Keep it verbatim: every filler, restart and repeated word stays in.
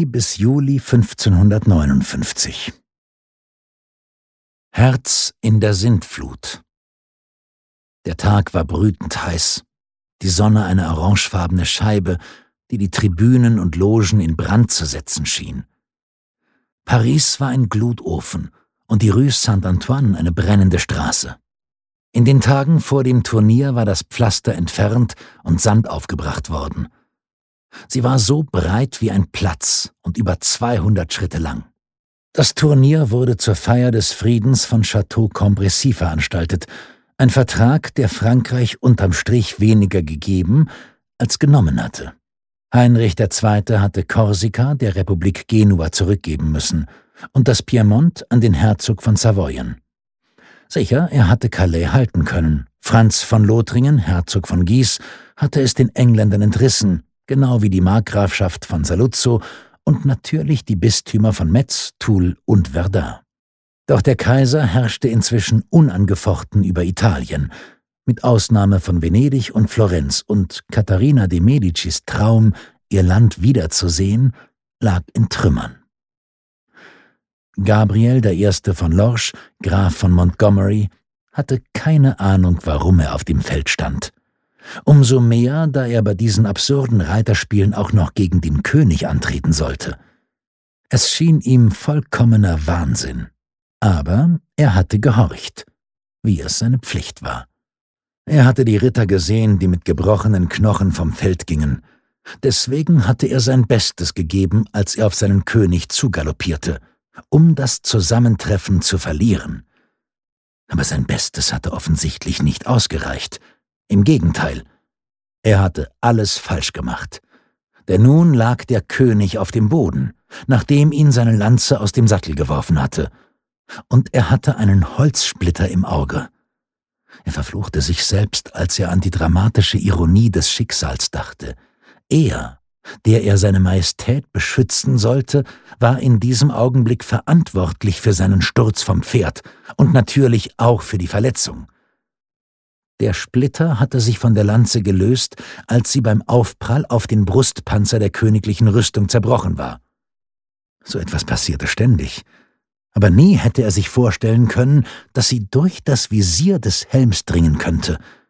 Juni bis Juli fünfzehnhundertneunundfünfzig. Herz in der Sintflut. Der Tag war brütend heiß, die Sonne eine orangefarbene Scheibe, die die Tribünen und Logen in Brand zu setzen schien. Paris war ein Glutofen und die Rue Saint-Antoine eine brennende Straße. In den Tagen vor dem Turnier war das Pflaster entfernt und Sand aufgebracht worden. Sie war so breit wie ein Platz und über zweihundert Schritte lang. Das Turnier wurde zur Feier des Friedens von Château Cambrésis veranstaltet, ein Vertrag, der Frankreich unterm Strich weniger gegeben als genommen hatte. Heinrich der Zweite hatte Korsika der Republik Genua zurückgeben müssen und das Piemont an den Herzog von Savoyen. Sicher, er hatte Calais halten können. Franz von Lothringen, Herzog von Guise, hatte es den Engländern entrissen, genau wie die Markgrafschaft von Saluzzo und natürlich die Bistümer von Metz, Toul und Verdun. Doch der Kaiser herrschte inzwischen unangefochten über Italien, mit Ausnahme von Venedig und Florenz, und Katharina de Medicis Traum, ihr Land wiederzusehen, lag in Trümmern. Gabriel der Erste von Lorsch, Graf von Montgomery, hatte keine Ahnung, warum er auf dem Feld stand. Umso mehr, da er bei diesen absurden Reiterspielen auch noch gegen den König antreten sollte. Es schien ihm vollkommener Wahnsinn. Aber er hatte gehorcht, wie es seine Pflicht war. Er hatte die Ritter gesehen, die mit gebrochenen Knochen vom Feld gingen. Deswegen hatte er sein Bestes gegeben, als er auf seinen König zugaloppierte, um das Zusammentreffen zu verlieren. Aber sein Bestes hatte offensichtlich nicht ausgereicht. Im Gegenteil, er hatte alles falsch gemacht. Denn nun lag der König auf dem Boden, nachdem ihn seine Lanze aus dem Sattel geworfen hatte. Und er hatte einen Holzsplitter im Auge. Er verfluchte sich selbst, als er an die dramatische Ironie des Schicksals dachte. Er, der er seine Majestät beschützen sollte, war in diesem Augenblick verantwortlich für seinen Sturz vom Pferd und natürlich auch für die Verletzung. Der Splitter hatte sich von der Lanze gelöst, als sie beim Aufprall auf den Brustpanzer der königlichen Rüstung zerbrochen war. So etwas passierte ständig, aber nie hätte er sich vorstellen können, dass sie durch das Visier des Helms dringen könnte